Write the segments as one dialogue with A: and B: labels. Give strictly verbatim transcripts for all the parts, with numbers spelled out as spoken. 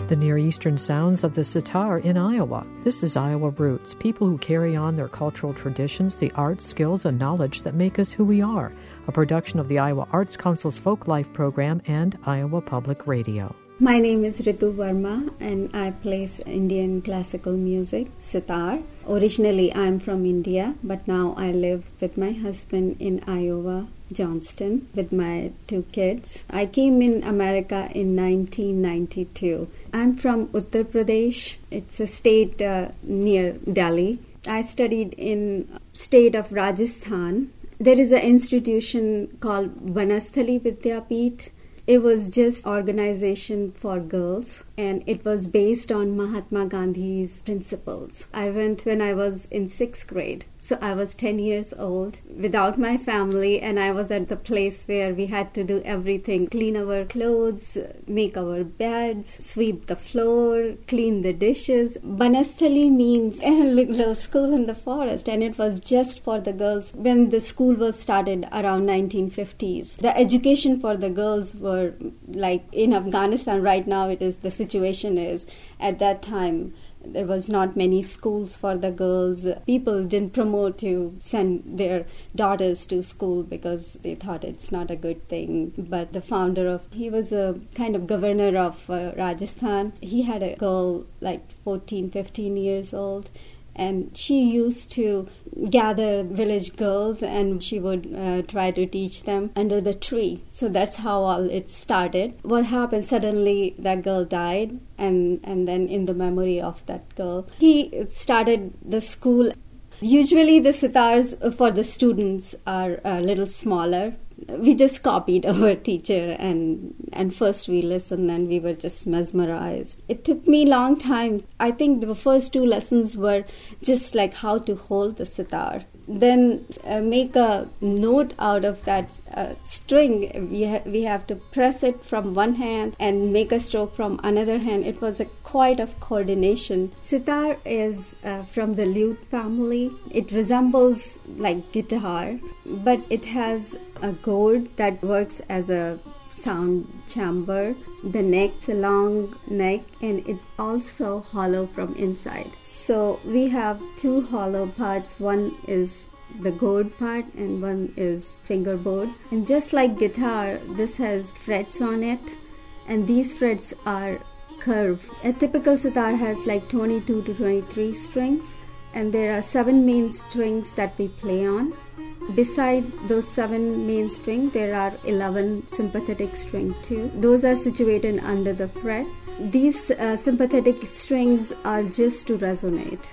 A: The Near Eastern sounds of the sitar in Iowa. This is Iowa Roots, people who carry on their cultural traditions, the arts, skills, and knowledge that make us who we are, a production of the Iowa Arts Council's Folk Life program and Iowa Public Radio.
B: My name is Ritu Verma and I play Indian classical music, sitar. Originally I'm from India, but now I live with my husband in Iowa, Johnston, with my two kids. I came in America in nineteen ninety-two. I'm from Uttar Pradesh. It's a state uh, near Delhi. I studied in state of Rajasthan. There is an institution called Vanasthali Vidyapeeth. It was just organization for girls, and it was based on Mahatma Gandhi's principles. I went when I was in sixth grade. So I was ten years old without my family, and I was at the place where we had to do everything. Clean our clothes, make our beds, sweep the floor, clean the dishes. Banasthali means a little school in the forest, and it was just for the girls. When the school was started around nineteen fifties, the education for the girls were like in Afghanistan right now it is the situation is. At that time, there was not many schools for the girls. People didn't promote to send their daughters to school because they thought it's not a good thing. But the founder of, he was a kind of governor of uh, Rajasthan. He had a girl like fourteen, fifteen years old. And she used to gather village girls and she would uh, try to teach them under the tree. So that's how all it started. What happened, suddenly that girl died, and, and then in the memory of that girl, he started the school. Usually the sitars for the students are a little smaller. We just copied our teacher, and and first we listened and we were just mesmerized. It took me a long time. I think the first two lessons were just like how to hold the sitar. Then uh, make a note out of that uh, string. We, ha- we have to press it from one hand and make a stroke from another hand. It was a quite of coordination. Sitar is uh, from the lute family. It resembles like guitar, but it has a gourd that works as a sound chamber. The neck's a long neck, and it's also hollow from inside. So we have two hollow parts. One is the gourd part and one is fingerboard. And just like guitar, this has frets on it, and these frets are curved. A typical sitar has like twenty-two to twenty-three strings, and there are seven main strings that we play on. Beside those seven main strings, there are eleven sympathetic strings too. Those are situated under the fret. These uh, sympathetic strings are just to resonate.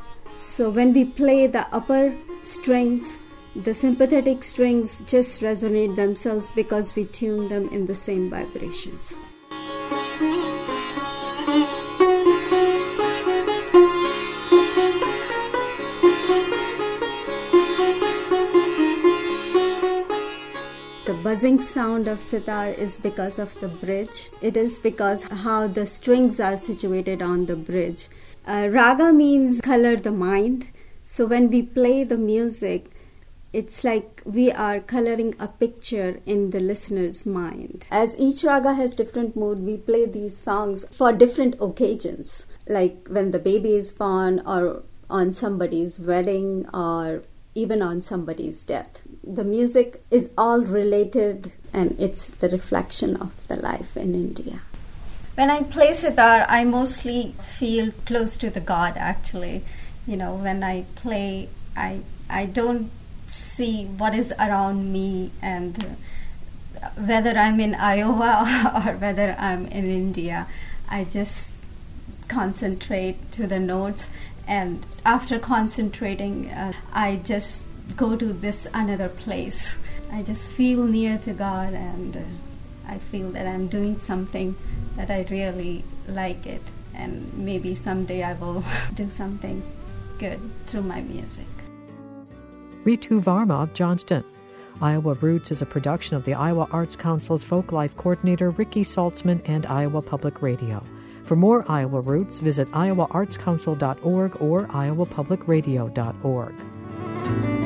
B: So when we play the upper strings, the sympathetic strings just resonate themselves because we tune them in the same vibrations. Buzzing sound of sitar is because of the bridge. It is because how the strings are situated on the bridge. Uh, raga means color the mind. So when we play the music, it's like we are coloring a picture in the listener's mind. As each raga has different mood, we play these songs for different occasions, like when the baby is born, or on somebody's wedding, or even on somebody's death. The music is all related, and it's the reflection of the life in India. When I play sitar, I mostly feel close to the God, actually. You know, when I play, I I don't see what is around me, and whether I'm in Iowa or whether I'm in India, I just concentrate to the notes, and after concentrating, uh, I just go to this another place. I just feel near to God, and uh, I feel that I'm doing something that I really like it, and maybe someday I will do something good through my music.
A: Ritu Varma of Johnston. Iowa Roots is a production of the Iowa Arts Council's Folk Life Coordinator Ricky Saltzman and Iowa Public Radio. For more Iowa Roots, visit iowa arts council dot org or iowa public radio dot org.